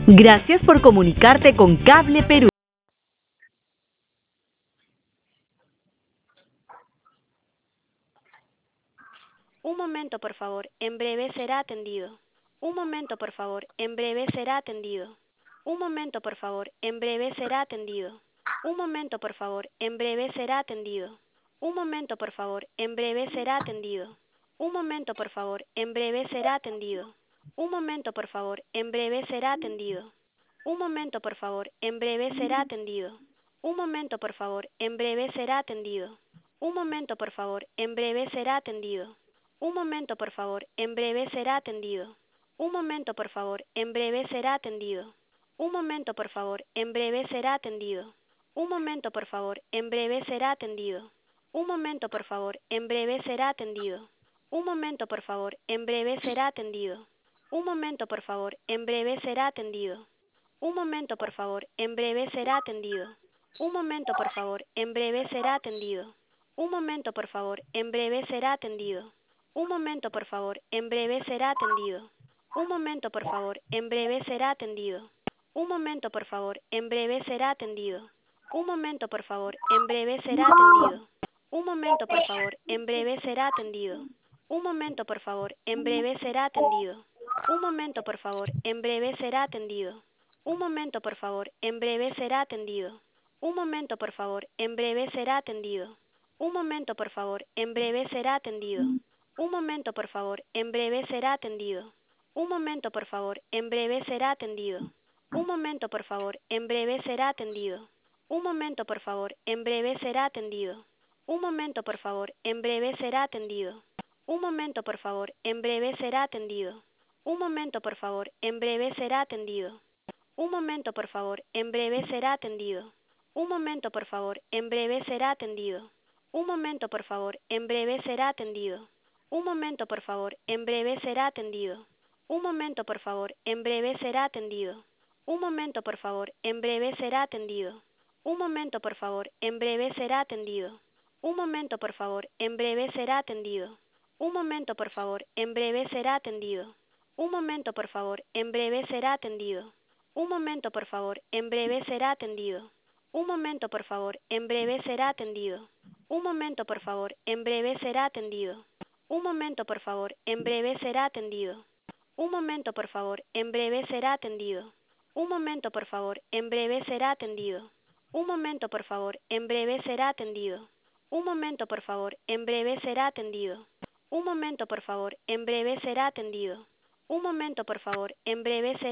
Gracias por comunicarte con Cable Perú. Un momento, por favor, en breve será atendido. Un momento, por favor, en breve será atendido. Un momento, por favor, en breve será atendido. Un momento, por favor, en breve será atendido. Un momento, por favor, en breve será atendido. Un momento, por favor, en breve será atendido. Un momento, por favor, en breve será atendido. Un momento, por favor, en breve será atendido. Un momento, por favor, en breve será atendido. Un momento, por favor, en breve será atendido. Un momento, por favor, en breve será atendido. Un momento, por favor, en breve será atendido. Un momento, por favor, en breve será atendido. Un momento, por favor, en breve será atendido. Un momento, por favor, en breve será atendido. Un momento, por favor, en breve será atendido. Un momento, por favor, en breve será atendido. Un momento, por favor, en breve será atendido. Un momento, por favor, en breve será atendido. Un momento, por favor, en breve será atendido. Un momento, por favor, en breve será atendido. Un momento, por favor, en breve será atendido. Un momento, por favor, en breve será atendido. Un momento, por favor, en breve será atendido. Un momento, por favor, en breve será atendido. Un momento, por favor, en breve será atendido. Un momento, por favor, en breve será atendido. Un momento, por favor, en breve será atendido. Un momento, por favor, en breve será atendido. Un momento, por favor, en breve será atendido. Un momento, por favor, en breve será atendido. Un momento, por favor, en breve será atendido. Un momento, por favor, en breve será atendido. Un momento, por favor, en breve será atendido. Un momento, por favor, en breve será atendido. Un momento, por favor, en breve será atendido. Un momento, por favor, en breve será atendido. Un momento, por favor, en breve será atendido. Un momento, por favor, en breve será atendido. Un momento, por favor, en breve será atendido. Un momento, por favor, en breve será atendido. Un momento, por favor, en breve será atendido. Un momento, por favor, en breve será atendido. Un momento, por favor, en breve será atendido. Un momento, por favor, en breve será atendido. Un momento, por favor, en breve será atendido. Un momento, por favor, en breve será atendido. Un momento, por favor, en breve será atendido. Un momento, por favor, en breve será atendido. Un momento, por favor, en breve será atendido. Un momento, por favor, en breve será atendido. Un momento, por favor, en breve será atendido. Un momento, por favor, en breve será atendido. Un momento, por favor, en breve será atendido. Un momento, por favor, en breve será atendido. Un momento, por favor, en breve será atendido. Un momento, por favor, en breve será